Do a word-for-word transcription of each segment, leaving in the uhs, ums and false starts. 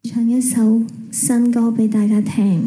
唱一首新歌俾大家聽。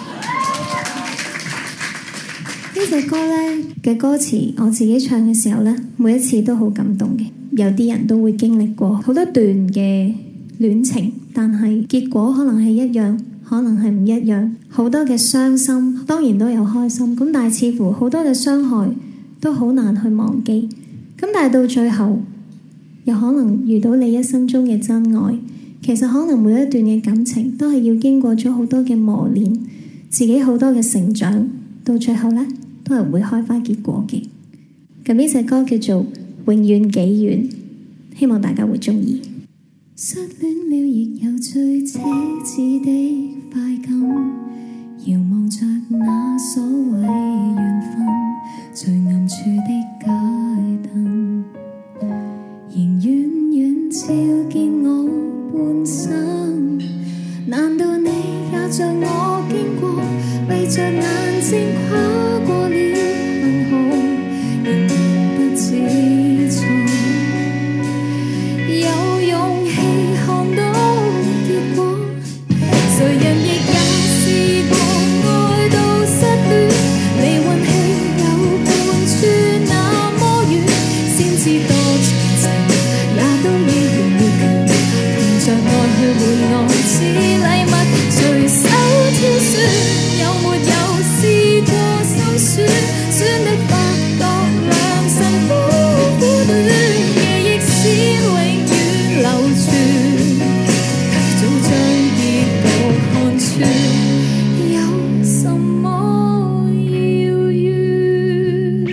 呢隻歌呢嘅歌詞，我自己唱嘅時候呢，每一次都好感動嘅。有啲人都會經歷過好多段嘅戀情，但係結果可能係一樣，可能係唔一樣。好多嘅傷心，當然都有開心，咁但係似乎好多嘅傷害都好難去忘記。咁但係到最後，又可能遇到你一生中嘅真愛。其實可能每一段嘅感情都係要經過咗好多嘅磨練，自己好多嘅成長，到最後呢，都係會開花結果嘅。咁呢隻歌叫做《永遠幾遠》，希望大家會中意。失戀了亦有最奢侈的快感，遙望着那所謂緣分，最暗處的街燈，仍遠遠照見我半生。難道你也像我經過，閉着眼睛跨過了銀河，仍然不知錯，有勇氣看到結果。誰人亦也試過愛到失戀，離運氣有半處那麼遠，先知多長情也都已融會貫通着愛去換愛似禮物，隨手挑選，有沒有試過心酸，酸的發覺良辰苦苦戀，記憶先永遠流傳，提早將結局看穿，有什麼遙遠。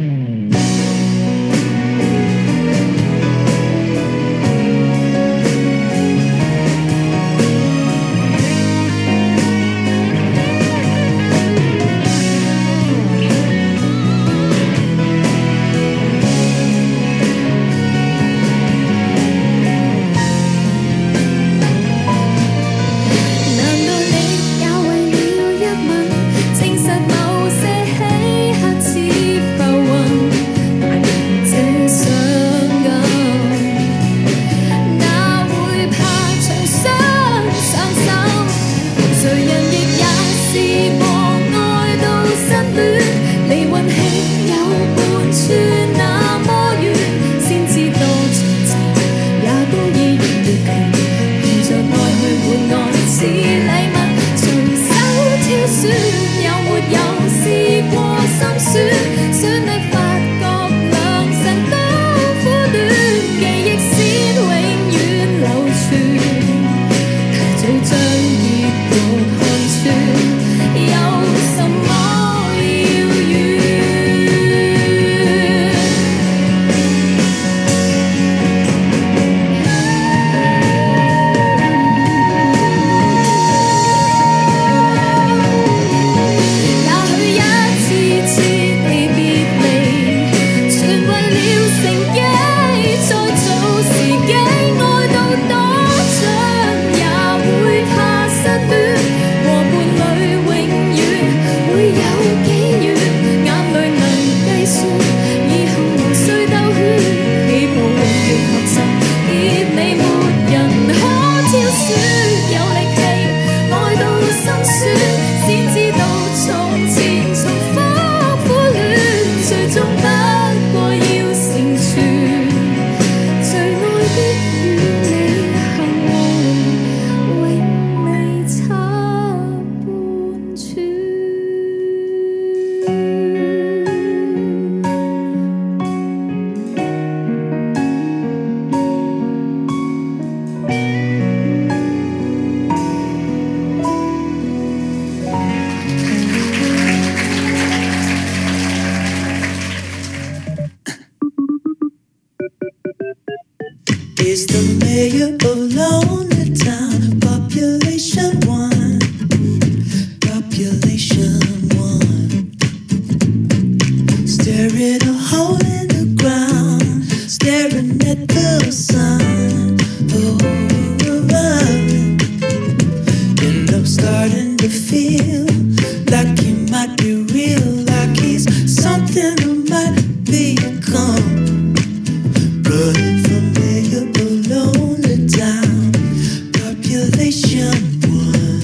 Is the mayor of Lonely Town, population one, population one. Staring a hole in the ground, staring at the sun. Oh, and I'm starting to feel like he might be real, like he's something I might become. Running from mayor of Lonely Town, population one.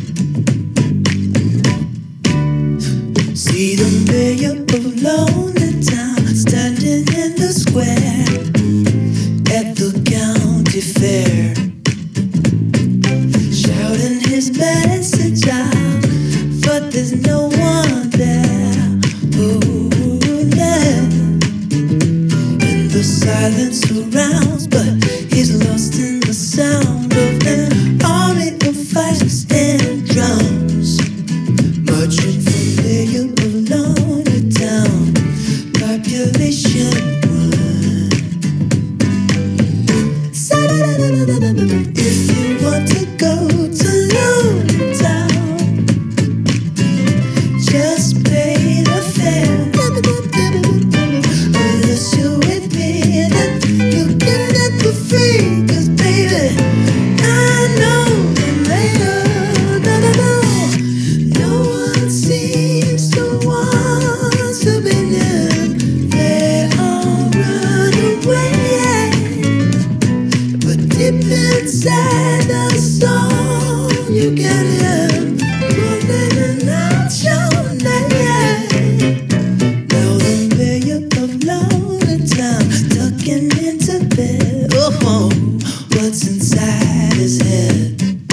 See the mayor of Lonely Town standing in the square at the county fair, shouting his message out, but there's no one there. Oh, yeah. And the silence surrounds, but he's lost in the sound of an army of fifes and drums, marching from mayor of Lonely Town, population one. If you want to go to Lonely Town, just pay the fare. Unless you're with me, then you get it for free. 'Cause baby, I know the mayor. No, no, no. No one seems to want to be near. They all run away. But deep inside the song, you can hear running and out your name. Now the mayor of Lonely Town tucking into bed. Oh, what's inside his head?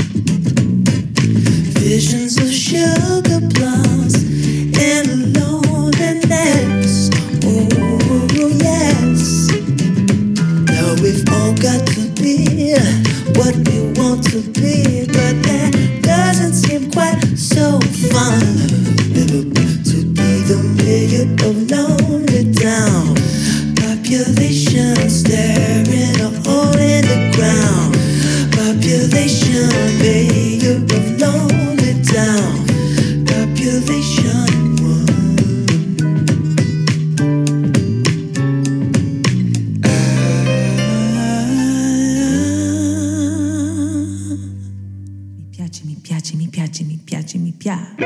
Visions of sugar plums and loneliness. Oh, yes. Now we've all got to be what we want to be, but that doesn't seem quite so fun. To be the mayor of Lonely Town, population staring a hole in the ground. Population mayor of Lonely Town, population one. Mi piace, mi piace, mi piace, mi piace, mi piace.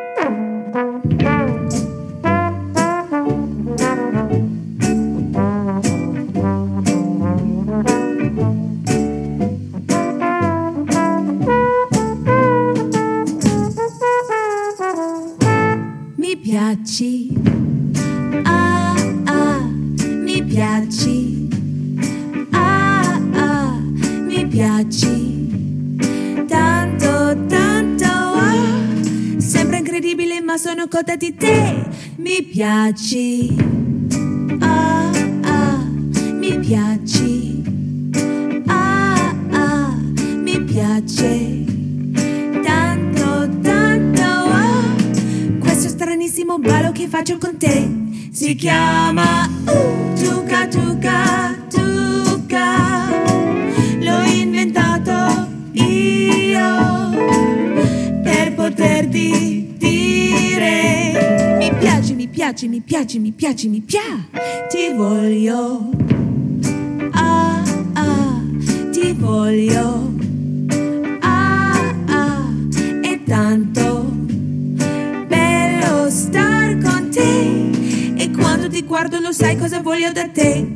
Mi piaci, ah ah, mi piaci, ah ah, mi piaci, tanto tanto, ah. Sembra incredibile ma sono cotta di te. Mi piaci, ah ah, mi piaci, ah ah, mi piace, tanto tanto, ah. Questo stranissimo ballo che faccio con te si chiama uh, Tuca Tuca Tuca. L'ho inventato io per poterti dire mi piaci, mi piaci, mi piaci, mi piaci, mi piaci. Ti voglio, ah ah, ti voglio, ah ah, è tanto bello star con te. E quando ti guardo lo sai cosa voglio da te.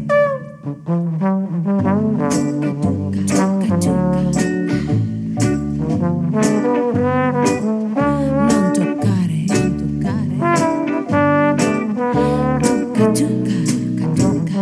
Non toccare, non toccare. Tuca, tuca,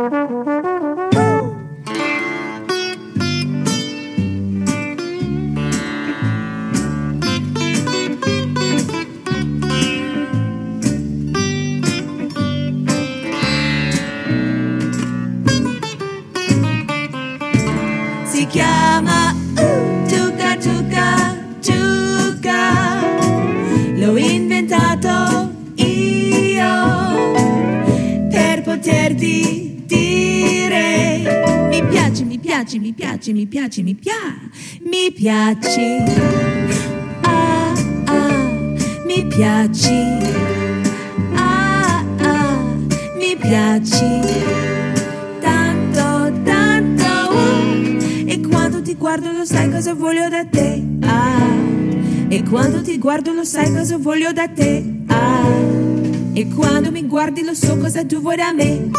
si chiama uh, Tuca Tuca Tuca. L'ho inventato io per poterti dire mi piaci, mi piaci, mi piaci, mi piaci, mi piaci, mi piaci, ah ah, mi piaci, ah ah, mi piaci, tanto tanto, oh. E quando ti guardo lo sai cosa voglio da te, ah. E quando ti guardo lo sai cosa voglio da te, ah. E quando mi guardi lo so cosa tu vuoi da me.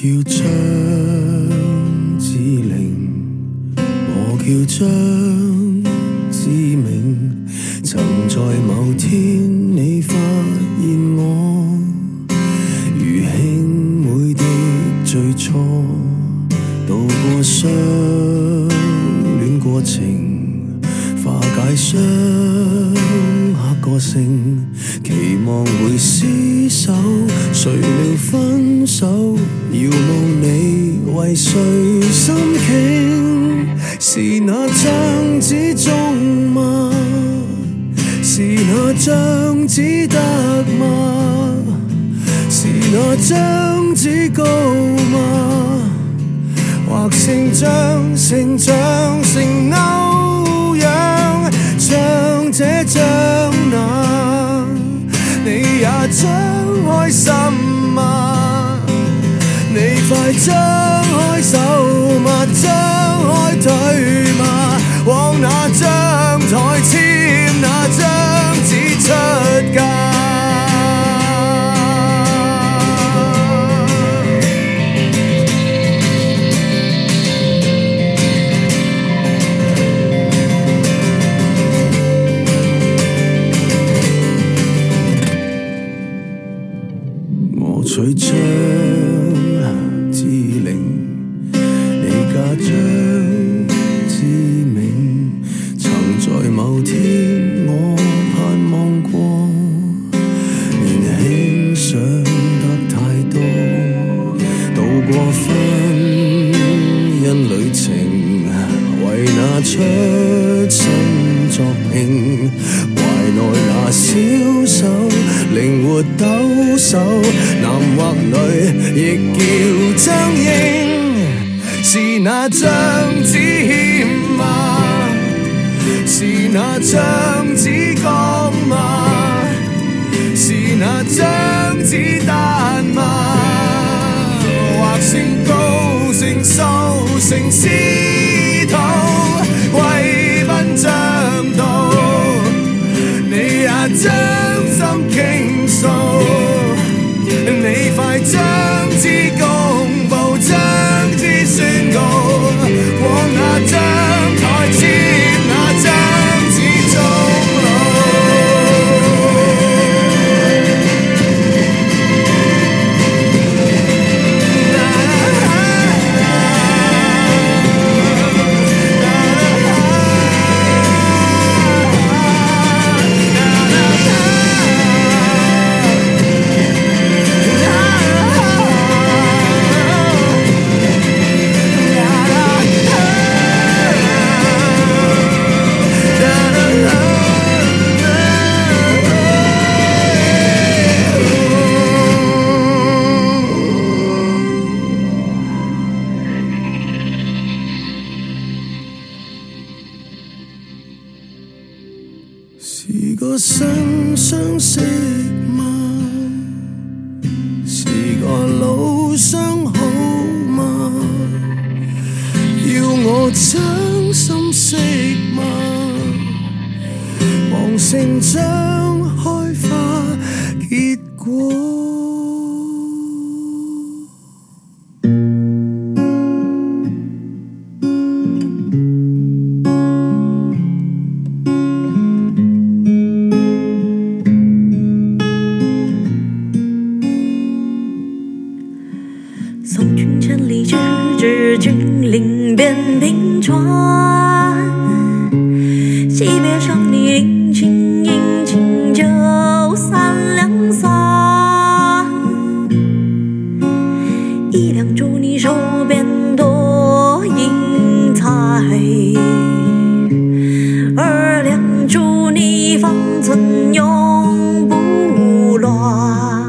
叫張志玲，我叫張志明。曾在某天你發現我如兄妹的最初，渡過相戀過程，化解傷刻個性，期望會廝守，誰料分手，遙望你為誰心傾？是那張紙中嗎？是那張紙得嗎？是那張紙高嗎？或成長成長成歐陽，像這像那，你也將開心嗎？你快張開手嗎？張開腿嗎？往那張台簽那張紙出街。我娶張志玲，你嫁張志明。曾在某天我盼望過，年輕想得太多，渡過婚姻旅程，為那出生作興，懷內那小手靈活抖手，男或女亦叫張英。是那張紙欠嗎？是那張紙講嗎？是那張紙單嗎？或成高成數成司徒，貴賓將到，你也將心傾訴，你快將之公佈，將之宣告，往那張台簽那張紙終老。是個新相識嗎？是個老相好嗎？要我將心識嗎？望成長開花結果。 送君千里之至君临边平川，惜别上你临清饮清酒三两三，一两祝你手边多银财，二两祝你方寸永不乱。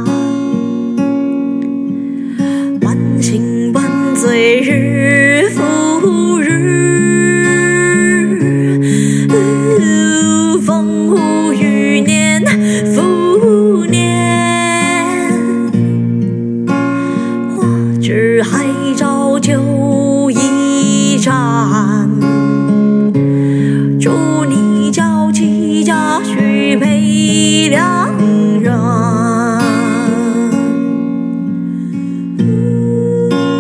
心万岁日复日，呃、风无余年复年，花枝海照酒一盏，祝你娇妻佳婿配良人。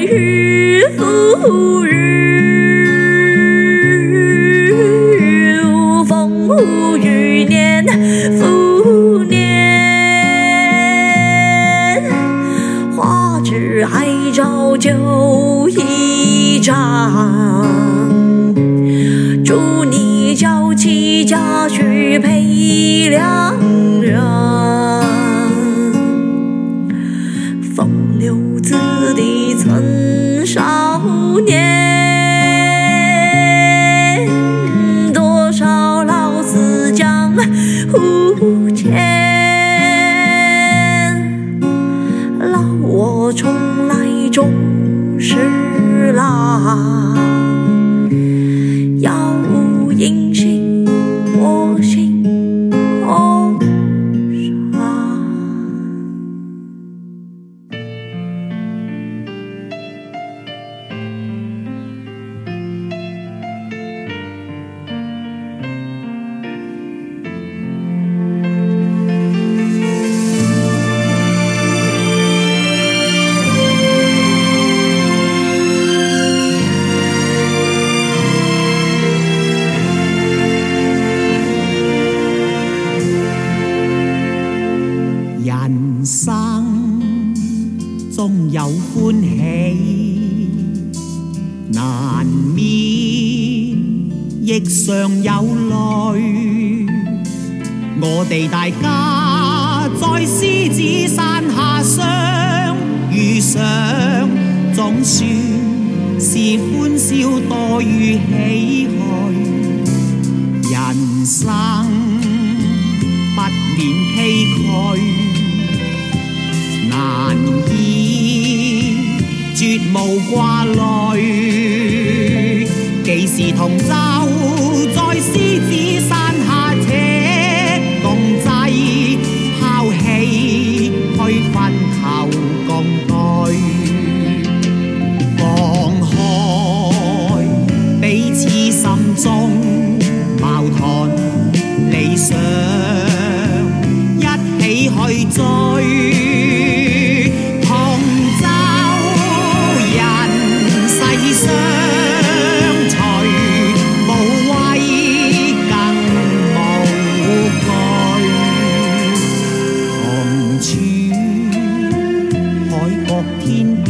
日复日，风无雨年复年，花枝还照旧一张。祝你娇妻佳婿配良人，风流子弟曾少年，多少老死江湖间，老我重来终是郎。杳无音信，我心空伤。 人生總有歡喜，難免亦常有淚。我哋大家在獅子山下相遇上，總算是歡笑多於唏噓。人生不免崎嶇，難以絕無掛慮。幾時同舟在獅子山下且共濟，拋棄區分求共對，放開彼此心中矛盾理想，一起去追。天